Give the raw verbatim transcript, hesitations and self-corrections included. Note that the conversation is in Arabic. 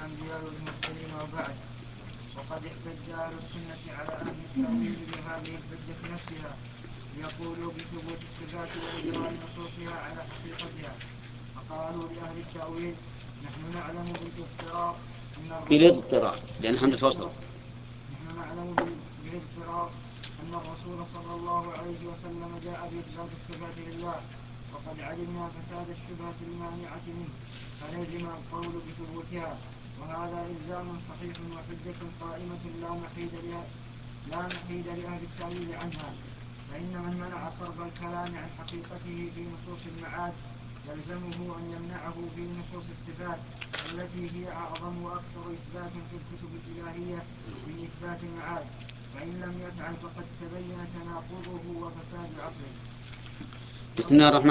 الأنبياء والمرسلين وبعد. وقد احتج أهل السنة على أهل التأويل بهذه الحجة نفسها ليقولوا بثبوت الصفات وإجراء نصوصها على حقيقتها. فقالوا لأهل التأويل: نحن نعلم بالاضطرار أن الرسول بالاضطرار لأن حمزة وصل نحن نعلم بالاضطرار أن الرسول صلى الله عليه وسلم جاء بإثبات الصفات لله، وقد علمنا فساد الشبهة المانعة منه، فلزم القول بثبوتها، وهذا إلزام صحيح وحجة قائمة لا محيد لها لا محيد لأهل التأويل عنها. فإن من منع صرف الكلام عن حقيقته في نصوص المعاد يلزمه أن يمنعه في نصوص الصفات التي هي أعظم وأكثر إثبات في الكتب الإلهية من إثبات المعاد، فإن لم يفعل فقد تبين تناقضه وفساد عقله. بسم الله الرحمن